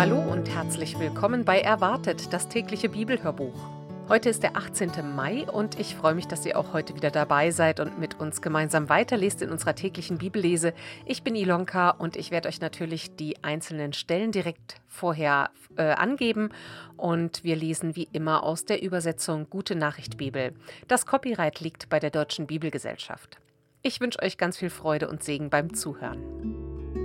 Hallo und herzlich willkommen bei Erwartet, das tägliche Bibelhörbuch. Heute ist der 18. Mai und ich freue mich, dass ihr auch heute wieder dabei seid und mit uns gemeinsam weiterlest in unserer täglichen Bibellese. Ich bin Ilonka und ich werde euch natürlich die einzelnen Stellen direkt vorher angeben und wir lesen wie immer aus der Übersetzung Gute Nachricht Bibel. Das Copyright liegt bei der Deutschen Bibelgesellschaft. Ich wünsche euch ganz viel Freude und Segen beim Zuhören.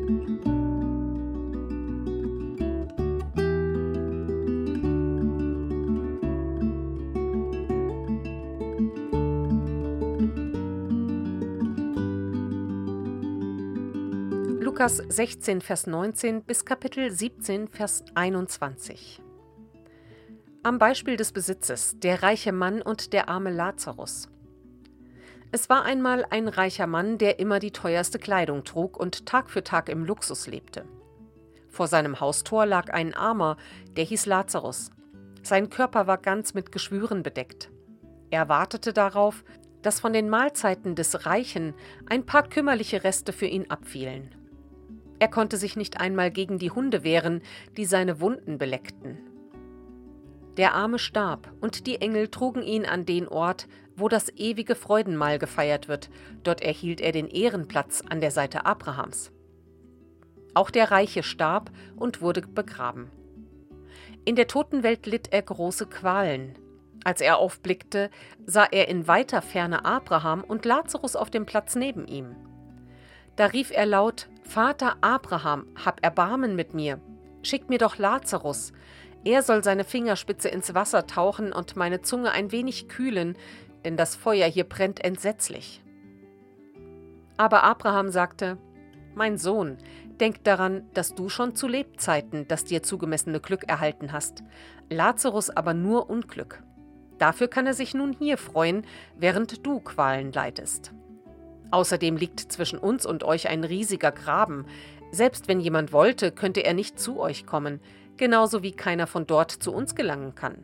Lukas 16, Vers 19 bis Kapitel 17, Vers 21. Am Beispiel des Besitzes, der reiche Mann und der arme Lazarus. Es war einmal ein reicher Mann, der immer die teuerste Kleidung trug und Tag für Tag im Luxus lebte. Vor seinem Haustor lag ein Armer, der hieß Lazarus. Sein Körper war ganz mit Geschwüren bedeckt. Er wartete darauf, dass von den Mahlzeiten des Reichen ein paar kümmerliche Reste für ihn abfielen. Er konnte sich nicht einmal gegen die Hunde wehren, die seine Wunden beleckten. Der Arme starb, und die Engel trugen ihn an den Ort, wo das ewige Freudenmahl gefeiert wird. Dort erhielt er den Ehrenplatz an der Seite Abrahams. Auch der Reiche starb und wurde begraben. In der Totenwelt litt er große Qualen. Als er aufblickte, sah er in weiter Ferne Abraham und Lazarus auf dem Platz neben ihm. Da rief er laut: »Vater Abraham, hab Erbarmen mit mir. Schick mir doch Lazarus. Er soll seine Fingerspitze ins Wasser tauchen und meine Zunge ein wenig kühlen, denn das Feuer hier brennt entsetzlich.« Aber Abraham sagte: »Mein Sohn, denk daran, dass du schon zu Lebzeiten das dir zugemessene Glück erhalten hast, Lazarus aber nur Unglück. Dafür kann er sich nun hier freuen, während du Qualen leidest. Außerdem liegt zwischen uns und euch ein riesiger Graben. Selbst wenn jemand wollte, könnte er nicht zu euch kommen, genauso wie keiner von dort zu uns gelangen kann.«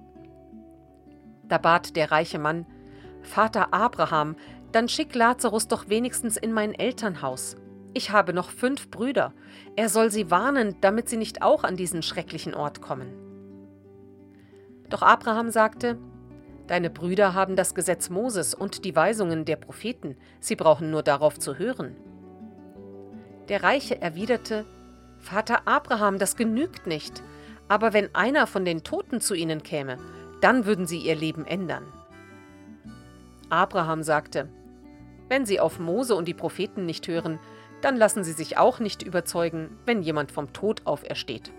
Da bat der reiche Mann: »Vater Abraham, dann schick Lazarus doch wenigstens in mein Elternhaus. Ich habe noch 5 Brüder. Er soll sie warnen, damit sie nicht auch an diesen schrecklichen Ort kommen.« Doch Abraham sagte: »Deine Brüder haben das Gesetz Moses und die Weisungen der Propheten. Sie brauchen nur darauf zu hören.« Der Reiche erwiderte: »Vater Abraham, das genügt nicht. Aber wenn einer von den Toten zu ihnen käme, dann würden sie ihr Leben ändern.« Abraham sagte: »Wenn sie auf Mose und die Propheten nicht hören, dann lassen sie sich auch nicht überzeugen, wenn jemand vom Tod aufersteht.«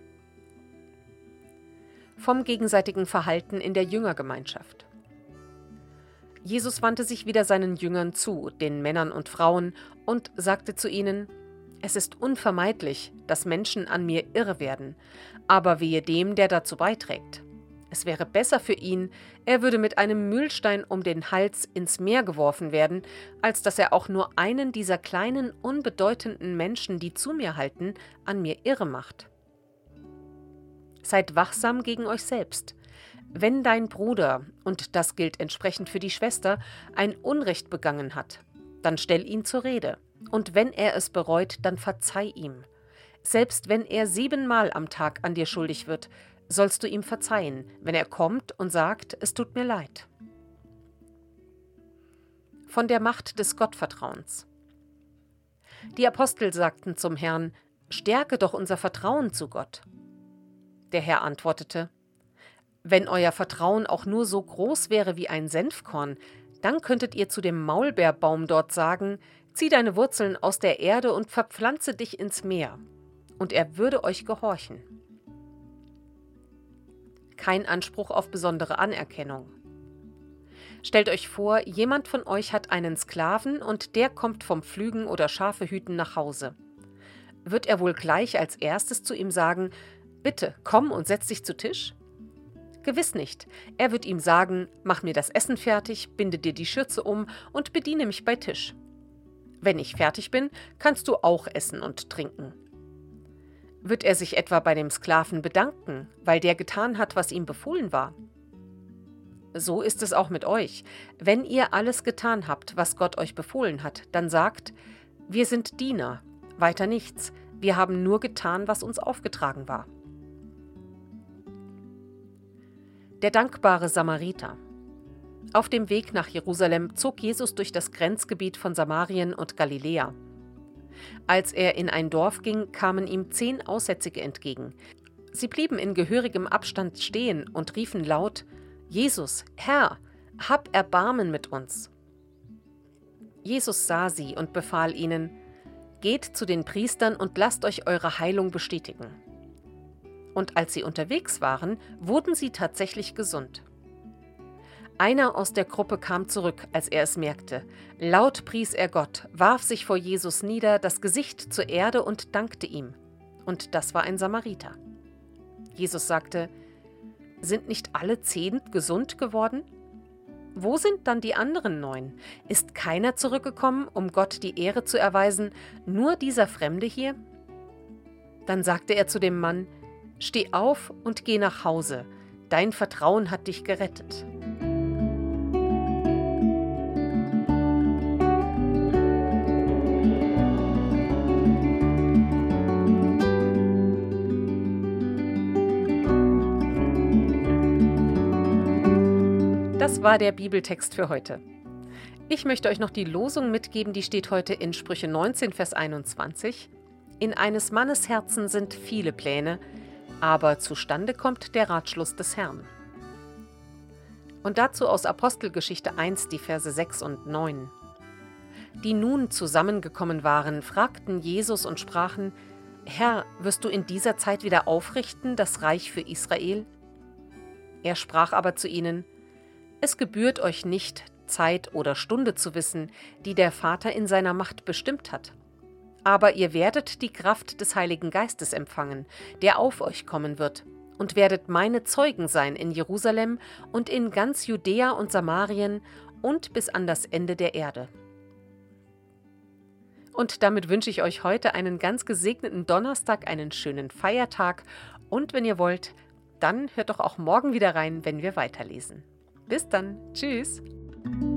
Vom gegenseitigen Verhalten in der Jüngergemeinschaft. Jesus wandte sich wieder seinen Jüngern zu, den Männern und Frauen, und sagte zu ihnen: »Es ist unvermeidlich, dass Menschen an mir irre werden, aber wehe dem, der dazu beiträgt. Es wäre besser für ihn, er würde mit einem Mühlstein um den Hals ins Meer geworfen werden, als dass er auch nur einen dieser kleinen, unbedeutenden Menschen, die zu mir halten, an mir irre macht. Seid wachsam gegen euch selbst. Wenn dein Bruder, und das gilt entsprechend für die Schwester, ein Unrecht begangen hat, dann stell ihn zur Rede. Und wenn er es bereut, dann verzeih ihm. Selbst wenn er 7-mal am Tag an dir schuldig wird, sollst du ihm verzeihen, wenn er kommt und sagt: Es tut mir leid.« Von der Macht des Gottvertrauens. Die Apostel sagten zum Herrn: »Stärke doch unser Vertrauen zu Gott.« Der Herr antwortete: »Wenn euer Vertrauen auch nur so groß wäre wie ein Senfkorn, dann könntet ihr zu dem Maulbeerbaum dort sagen: Zieh deine Wurzeln aus der Erde und verpflanze dich ins Meer, und er würde euch gehorchen.« Kein Anspruch auf besondere Anerkennung. Stellt euch vor, jemand von euch hat einen Sklaven und der kommt vom Pflügen oder Schafehüten nach Hause. Wird er wohl gleich als erstes zu ihm sagen: »Bitte, komm und setz dich zu Tisch?« Gewiss nicht. Er wird ihm sagen: »Mach mir das Essen fertig, binde dir die Schürze um und bediene mich bei Tisch. Wenn ich fertig bin, kannst du auch essen und trinken.« Wird er sich etwa bei dem Sklaven bedanken, weil der getan hat, was ihm befohlen war? So ist es auch mit euch. Wenn ihr alles getan habt, was Gott euch befohlen hat, dann sagt: Wir sind Diener, weiter nichts. Wir haben nur getan, was uns aufgetragen war. Der dankbare Samariter. Auf dem Weg nach Jerusalem zog Jesus durch das Grenzgebiet von Samarien und Galiläa. Als er in ein Dorf ging, kamen ihm 10 Aussätzige entgegen. Sie blieben in gehörigem Abstand stehen und riefen laut: Jesus, Herr, hab Erbarmen mit uns. Jesus sah sie und befahl ihnen: Geht zu den Priestern und lasst euch eure Heilung bestätigen. Und als sie unterwegs waren, wurden sie tatsächlich gesund. Einer aus der Gruppe kam zurück, als er es merkte. Laut pries er Gott, warf sich vor Jesus nieder, das Gesicht zur Erde und dankte ihm. Und das war ein Samariter. Jesus sagte: Sind nicht alle 10 gesund geworden? Wo sind dann die anderen 9? Ist keiner zurückgekommen, um Gott die Ehre zu erweisen, nur dieser Fremde hier? Dann sagte er zu dem Mann: Steh auf und geh nach Hause, dein Vertrauen hat dich gerettet. Das war der Bibeltext für heute. Ich möchte euch noch die Losung mitgeben, die steht heute in Sprüche 19, Vers 21. In eines Mannes Herzen sind viele Pläne, aber zustande kommt der Ratschluss des Herrn. Und dazu aus Apostelgeschichte 1, die Verse 6 und 9. Die nun zusammengekommen waren, fragten Jesus und sprachen: Herr, wirst du in dieser Zeit wieder aufrichten das Reich für Israel? Er sprach aber zu ihnen: Es gebührt euch nicht, Zeit oder Stunde zu wissen, die der Vater in seiner Macht bestimmt hat. Aber ihr werdet die Kraft des Heiligen Geistes empfangen, der auf euch kommen wird, und werdet meine Zeugen sein in Jerusalem und in ganz Judäa und Samarien und bis an das Ende der Erde. Und damit wünsche ich euch heute einen ganz gesegneten Donnerstag, einen schönen Feiertag, und wenn ihr wollt, dann hört doch auch morgen wieder rein, wenn wir weiterlesen. Bis dann. Tschüss.